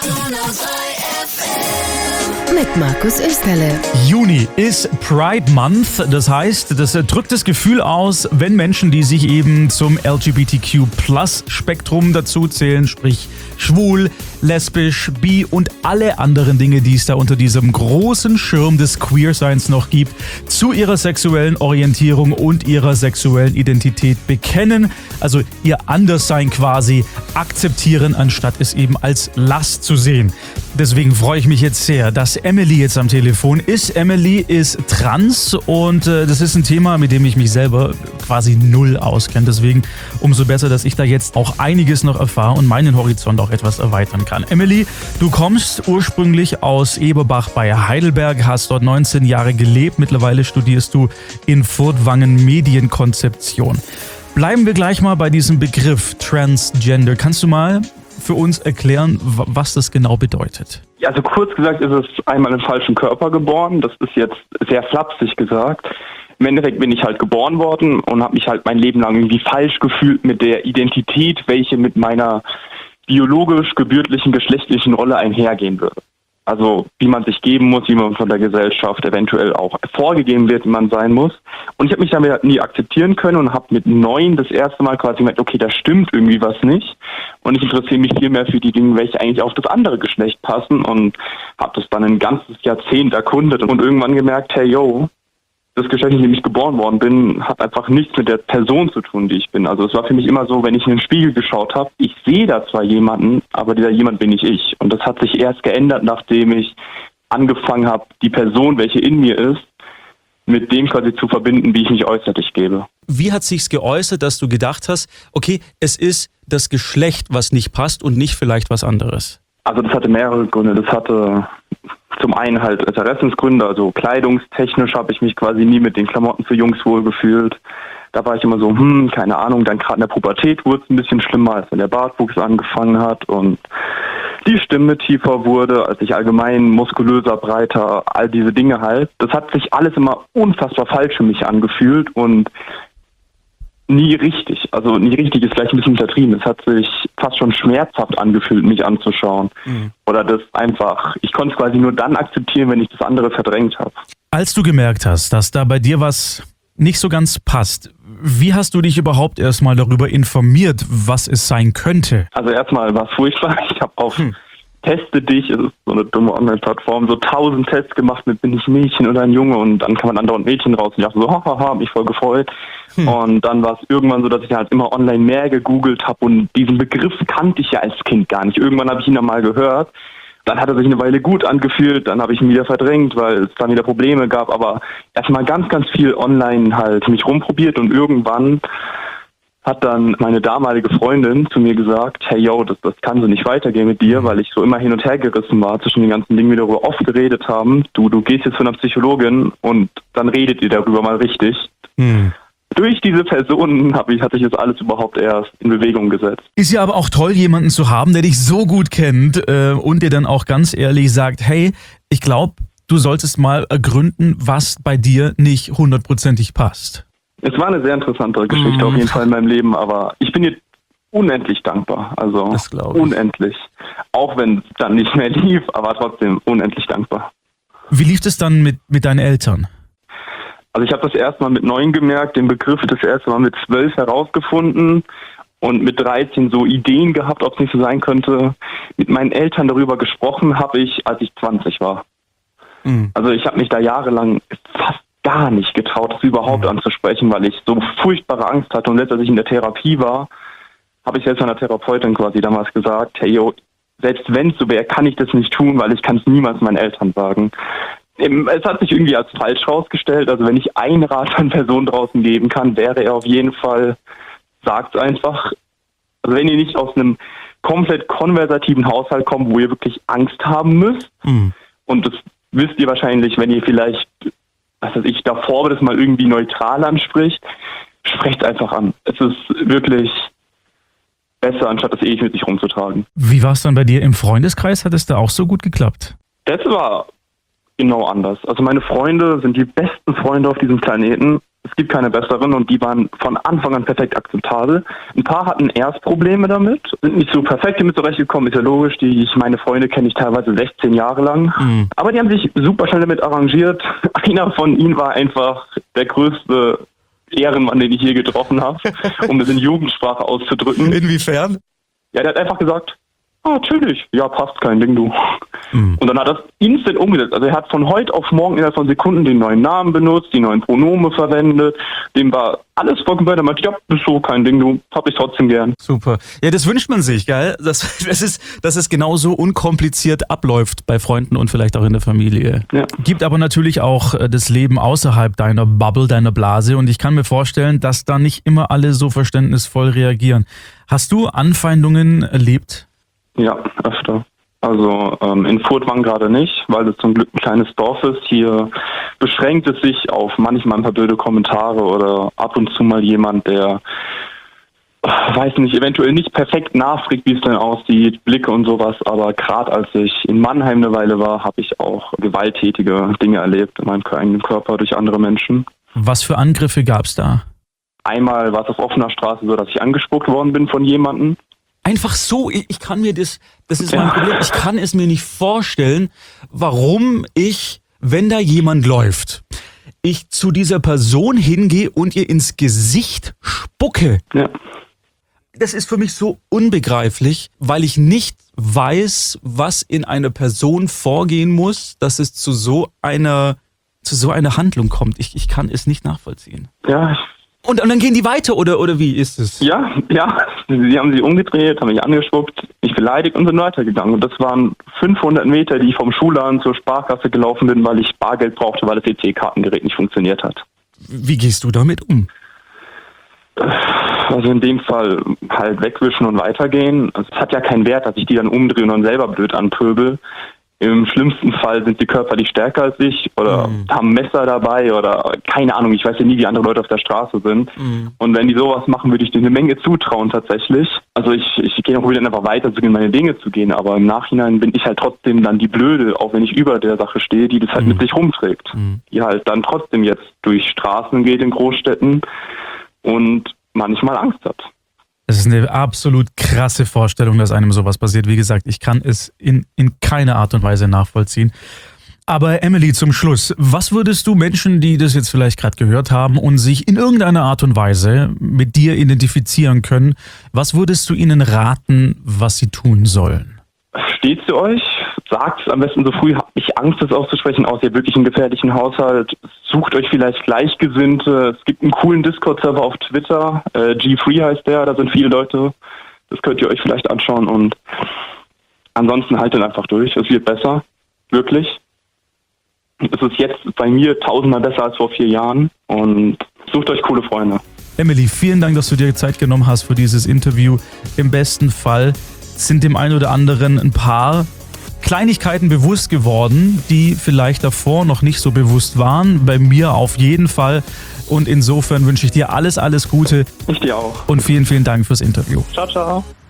Mit Markus Österle. Juni ist Pride Month, das heißt, das drückt das Gefühl aus, wenn Menschen, die sich eben zum LGBTQ+-Spektrum dazu zählen, sprich schwul, lesbisch, bi und alle anderen Dinge, die es da unter diesem großen Schirm des Queerseins noch gibt, zu ihrer sexuellen Orientierung und ihrer sexuellen Identität bekennen, also ihr Anderssein quasi akzeptieren, anstatt es eben als Last zu sehen. Deswegen freue ich mich jetzt sehr, dass Emily jetzt am Telefon ist. Emily ist trans und das ist ein Thema, mit dem ich mich selber quasi null auskenne. Deswegen umso besser, dass ich da jetzt auch einiges noch erfahre und meinen Horizont auch etwas erweitern kann. Emily, du kommst ursprünglich aus Eberbach bei Heidelberg, hast dort 19 Jahre gelebt. Mittlerweile studierst du in Furtwangen Medienkonzeption. Bleiben wir gleich mal bei diesem Begriff Transgender. Kannst du mal für uns erklären, was das genau bedeutet? Ja, also kurz gesagt ist es einmal im falschen Körper geboren. Das ist jetzt sehr flapsig gesagt. Im Endeffekt bin ich halt geboren worden und habe mich halt mein Leben lang irgendwie falsch gefühlt mit der Identität, welche mit meiner biologisch-gebürtlichen, geschlechtlichen Rolle einhergehen würde. Also wie man sich geben muss, wie man von der Gesellschaft eventuell auch vorgegeben wird, wie man sein muss. Und ich habe mich damit nie akzeptieren können und habe mit 9 das erste Mal quasi gemerkt, okay, da stimmt irgendwie was nicht. Und ich interessiere mich viel mehr für die Dinge, welche eigentlich auf das andere Geschlecht passen. Und habe das dann ein ganzes Jahrzehnt erkundet und irgendwann gemerkt, hey, yo, das Geschlecht, in dem ich geboren worden bin, hat einfach nichts mit der Person zu tun, die ich bin. Also es war für mich immer so, wenn ich in den Spiegel geschaut habe, ich sehe da zwar jemanden, aber dieser jemand bin nicht ich. Und das hat sich erst geändert, nachdem ich angefangen habe, die Person, welche in mir ist, mit dem quasi zu verbinden, wie ich mich äußerlich gebe. Wie hat sich's geäußert, dass du gedacht hast, okay, es ist das Geschlecht, was nicht passt und nicht vielleicht was anderes? Also das hatte mehrere Gründe. Das hatte zum einen halt Interessensgründe, also kleidungstechnisch habe ich mich quasi nie mit den Klamotten für Jungs wohl gefühlt. Da war ich immer so, keine Ahnung, dann gerade in der Pubertät wurde es ein bisschen schlimmer, als wenn der Bartwuchs angefangen hat und die Stimme tiefer wurde, als ich allgemein muskulöser, breiter, all diese Dinge halt. Das hat sich alles immer unfassbar falsch für mich angefühlt und nie richtig. Also nie richtig ist gleich ein bisschen untertrieben. Es hat sich fast schon schmerzhaft angefühlt, mich anzuschauen. Oder das einfach, ich konnte es quasi nur dann akzeptieren, wenn ich das andere verdrängt habe. Als du gemerkt hast, dass da bei dir was nicht so ganz passt, wie hast du dich überhaupt erstmal darüber informiert, was es sein könnte? Also erstmal war es furchtbar. Ich habe auf Teste dich, es ist so eine dumme Online-Plattform, so 1000 Tests gemacht mit, bin ich Mädchen oder ein Junge, und dann kann man andauernd Mädchen raus und ich dachte so, hahaha, mich voll gefreut. Und dann war es irgendwann so, dass ich halt immer online mehr gegoogelt habe und diesen Begriff kannte ich ja als Kind gar nicht. Irgendwann habe ich ihn dann mal gehört. Dann hat er sich eine Weile gut angefühlt, dann habe ich ihn wieder verdrängt, weil es dann wieder Probleme gab. Aber erstmal ganz, ganz viel online halt mich rumprobiert und irgendwann hat dann meine damalige Freundin zu mir gesagt, hey yo, das kann so nicht weitergehen mit dir, weil ich so immer hin und her gerissen war zwischen den ganzen Dingen, die wir darüber oft geredet haben. Du gehst jetzt zu einer Psychologin und dann redet ihr darüber mal richtig. Durch diese Person hat sich das alles überhaupt erst in Bewegung gesetzt. Ist ja aber auch toll, jemanden zu haben, der dich so gut kennt und dir dann auch ganz ehrlich sagt, hey, ich glaube, du solltest mal ergründen, was bei dir nicht 100%ig passt. Es war eine sehr interessante Geschichte auf jeden Fall in meinem Leben, aber ich bin ihr unendlich dankbar. Also unendlich. Auch wenn es dann nicht mehr lief, aber trotzdem unendlich dankbar. Wie lief es dann mit deinen Eltern? Also ich habe das erste Mal mit 9 gemerkt, den Begriff das erste Mal mit 12 herausgefunden und mit 13 so Ideen gehabt, ob es nicht so sein könnte. Mit meinen Eltern darüber gesprochen habe ich, als ich 20 war. Also ich habe mich da jahrelang fast gar nicht getraut, das überhaupt anzusprechen, weil ich so furchtbare Angst hatte. Und selbst als ich in der Therapie war, habe ich selbst meiner Therapeutin quasi damals gesagt, hey yo, selbst wenn es so wäre, kann ich das nicht tun, weil ich kann es niemals meinen Eltern sagen. Es hat sich irgendwie als falsch rausgestellt. Also wenn ich einen Rat an Personen draußen geben kann, wäre er auf jeden Fall, sagt einfach. Also wenn ihr nicht aus einem komplett konversativen Haushalt kommt, wo ihr wirklich Angst haben müsst, und das wisst ihr wahrscheinlich, wenn ihr vielleicht, was weiß ich, davor das mal irgendwie neutral anspricht, sprecht einfach an. Es ist wirklich besser, anstatt das ewig mit sich rumzutragen. Wie war es dann bei dir im Freundeskreis? Hat es da auch so gut geklappt? Das war genau anders. Also meine Freunde sind die besten Freunde auf diesem Planeten Es gibt keine besseren und die waren von Anfang an perfekt akzeptabel. Ein paar hatten erst Probleme damit, sind nicht so perfekt damit zurechtgekommen, ist ja logisch. Meine Freunde kenne ich teilweise 16 Jahre lang. Aber die haben sich super schnell damit arrangiert. Einer von ihnen war einfach der größte Ehrenmann, den ich je getroffen habe, um es in Jugendsprache auszudrücken. Inwiefern? Ja, der hat einfach gesagt, natürlich, ja, passt, kein Ding, du. Und dann hat er das instant umgesetzt. Also er hat von heute auf morgen innerhalb von Sekunden den neuen Namen benutzt, die neuen Pronome verwendet. Dem war alles vollkommen bei. Der meinte, ja, ist so, kein Ding, du. Hab ich trotzdem gern. Super. Ja, das wünscht man sich, gell? Dass es genauso unkompliziert abläuft bei Freunden und vielleicht auch in der Familie. Ja. Gibt aber natürlich auch das Leben außerhalb deiner Bubble, deiner Blase. Und ich kann mir vorstellen, dass da nicht immer alle so verständnisvoll reagieren. Hast du Anfeindungen erlebt? Ja, öfter. Also in Furtwangen gerade nicht, weil es zum Glück ein kleines Dorf ist. Hier beschränkt es sich auf manchmal ein paar blöde Kommentare oder ab und zu mal jemand, der, weiß nicht, eventuell nicht perfekt nachfragt, wie es denn aussieht, Blicke und sowas. Aber gerade als ich in Mannheim eine Weile war, habe ich auch gewalttätige Dinge erlebt in meinem eigenen Körper durch andere Menschen. Was für Angriffe gab's da? Einmal war es auf offener Straße so, dass ich angespuckt worden bin von jemandem. Einfach so, ich kann mir das ist mein Problem, ich kann es mir nicht vorstellen, warum ich, wenn da jemand läuft, ich zu dieser Person hingehe und ihr ins Gesicht spucke. Ja. Das ist für mich so unbegreiflich, weil ich nicht weiß, was in einer Person vorgehen muss, dass es zu so einer Handlung kommt. Ich kann es nicht nachvollziehen. Ja, Und dann gehen die weiter, oder wie ist es? Ja, sie haben sich umgedreht, haben mich angespuckt, mich beleidigt und sind weitergegangen. Und das waren 500 Meter, die ich vom Schulladen zur Sparkasse gelaufen bin, weil ich Bargeld brauchte, weil das EC-Kartengerät nicht funktioniert hat. Wie gehst du damit um? Also in dem Fall halt wegwischen und weitergehen. Es hat ja keinen Wert, dass ich die dann umdrehe und dann selber blöd anpöbel. Im schlimmsten Fall sind die körperlich stärker als ich oder haben Messer dabei oder keine Ahnung, ich weiß ja nie, wie andere Leute auf der Straße sind. Und wenn die sowas machen, würde ich denen eine Menge zutrauen tatsächlich. Also ich gehe auch wieder einfach weiter zu gehen, meine Dinge zu gehen, aber im Nachhinein bin ich halt trotzdem dann die Blöde, auch wenn ich über der Sache stehe, die das halt mit sich rumträgt. Die halt dann trotzdem jetzt durch Straßen geht in Großstädten und manchmal Angst hat. Es ist eine absolut krasse Vorstellung, dass einem sowas passiert. Wie gesagt, ich kann es in keiner Art und Weise nachvollziehen. Aber Emily, zum Schluss, was würdest du Menschen, die das jetzt vielleicht gerade gehört haben und sich in irgendeiner Art und Weise mit dir identifizieren können, was würdest du ihnen raten, was sie tun sollen? Steht zu euch, sagt es am besten so früh, habt nicht Angst, das auszusprechen, außer ihr wirklich einen gefährlichen Haushalt. Sucht euch vielleicht Gleichgesinnte. Es gibt einen coolen Discord-Server auf Twitter, G3 heißt der, da sind viele Leute. Das könnt ihr euch vielleicht anschauen und ansonsten haltet einfach durch, es wird besser, wirklich. Es ist jetzt bei mir 1000-mal besser als vor 4 Jahren und sucht euch coole Freunde. Emily, vielen Dank, dass du dir Zeit genommen hast für dieses Interview. Im besten Fall sind dem einen oder anderen ein paar Kleinigkeiten bewusst geworden, die vielleicht davor noch nicht so bewusst waren. Bei mir auf jeden Fall. Und insofern wünsche ich dir alles Gute. Ich dir auch. Und vielen, vielen Dank fürs Interview. Ciao, ciao.